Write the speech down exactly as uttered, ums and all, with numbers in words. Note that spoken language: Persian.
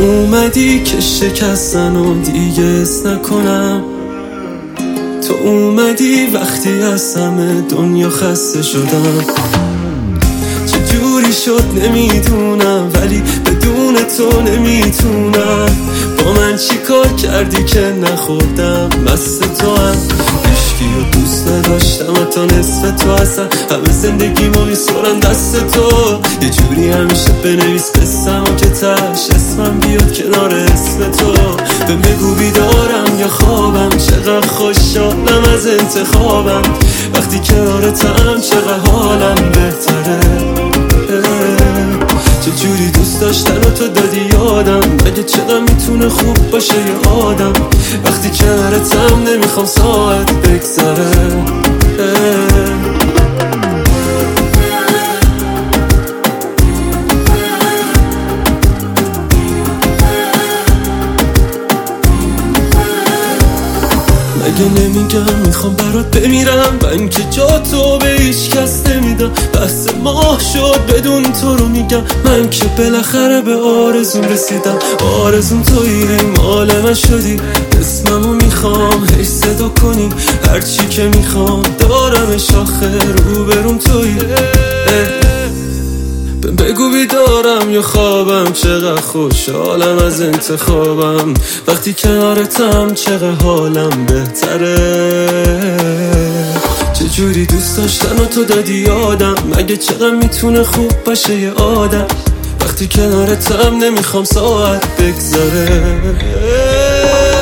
اومدی که شکستن و دیگه اس نکنم، تو اومدی وقتی از همه دنیا خسته شدم. چجوری شد نمیدونم، ولی بدون تو نمیتونم. با من چی کار کردی که نخوردم مست تو هم. عشقی و دوست نداشتم حتی نصف تو، اصلا همه زندگی ما میسپرم دست تو. یه جوری همیشه بنویس قصم و که تش اسمم بیاد کنار اسم تو. به بگو بیدارم یا خوابم، چقدر خوشحالم از انتخابم. وقتی کنارتم چقدر حالم بهتره. چجوری دوست داشتن و تو دادی یادم، مگه چقدر میتونه خوب باشه یه آدم. وقتی کنارتم نمیخوام ساعت بگذره. مگه نمیگم میخوام برات بمیرم، من که جا تو به هیچ کس نمیدم. بس ماه شد بدون تو رو میگم، من که بالاخره به آرزوم رسیدم. آرزوم تویی مال من شدی، اسممو میخوام هی صدا کنی. هرچی که میخوام دارم شاخه روبروم تویی. بگو بیدارم یا خوابم، چقدر خوشحالم از انتخابم. وقتی کنارتم چقدر حالم بهتره. چجوری دوست داشتن و تو دادی یادم، مگه چقدر میتونه خوب باشه یه آدم. وقتی کنارتم نمیخوام ساعت بگذره.